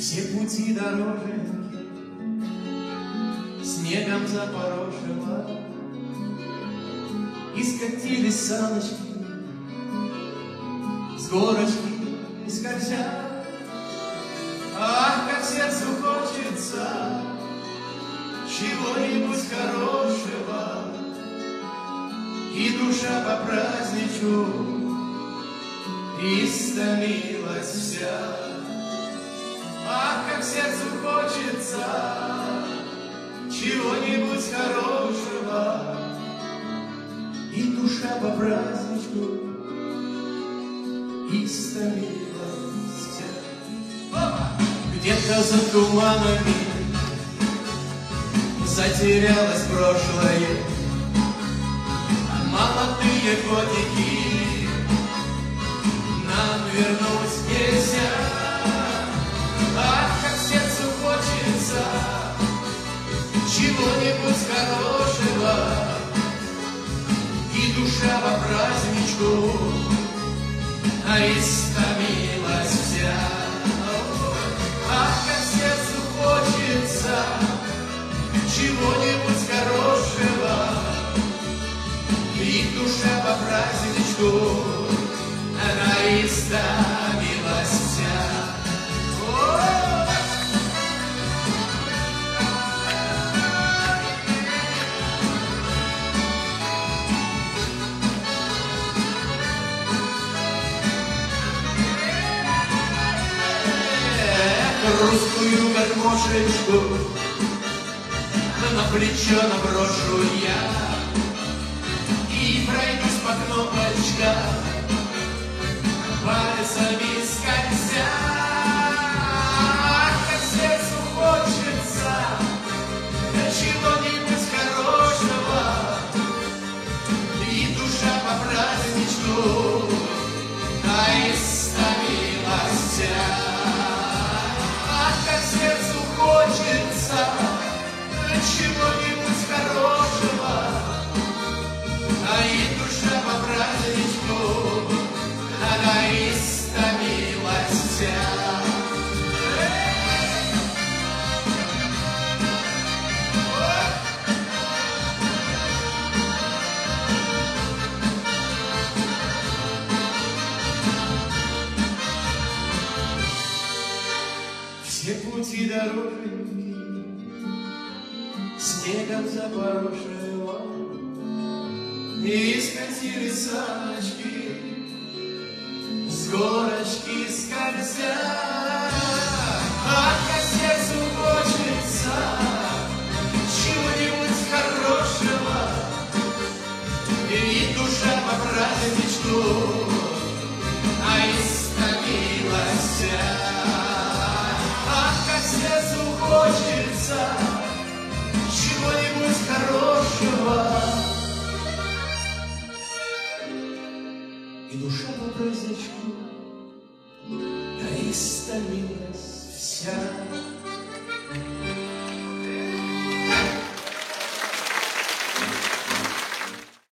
Все пути дороженьки снегом запорошило, и скатились саночки с горочки скользя. Ах, как сердцу хочется чего-нибудь хорошего, и душа по-праздничу истомилась вся. Ах, как сердцу хочется чего-нибудь хорошего, и душа по праздничку истомилась вся. Где-то за туманами затерялось прошлое, молодые годики нам вернуть нельзя. Ах, как сердцу хочется чего-нибудь хорошего, и душа по праздничку истомилась вся. Ах, как сердцу хочется чего-нибудь хорошего, и душа по праздничку истомилась вся. Русскую гармошечку на плечо наброшу я и пройдусь по кнопочкам, пальцами скользя. Как сердцу хочется чего-нибудь хорошего, и душа по праздничку истомилась вся. Как сердцу хочется чего-нибудь хорошего, и душа по праздничку истомилась вся. Все пути дороженьки снегом запорошило, и скатили саночки с горочки скользя. Ах, как сердцу хочется чего-нибудь хорошего, и душа по праздничку истомилась вся. Сердцу хочется чего-нибудь хорошего, и душа по праздничку истомилась вся.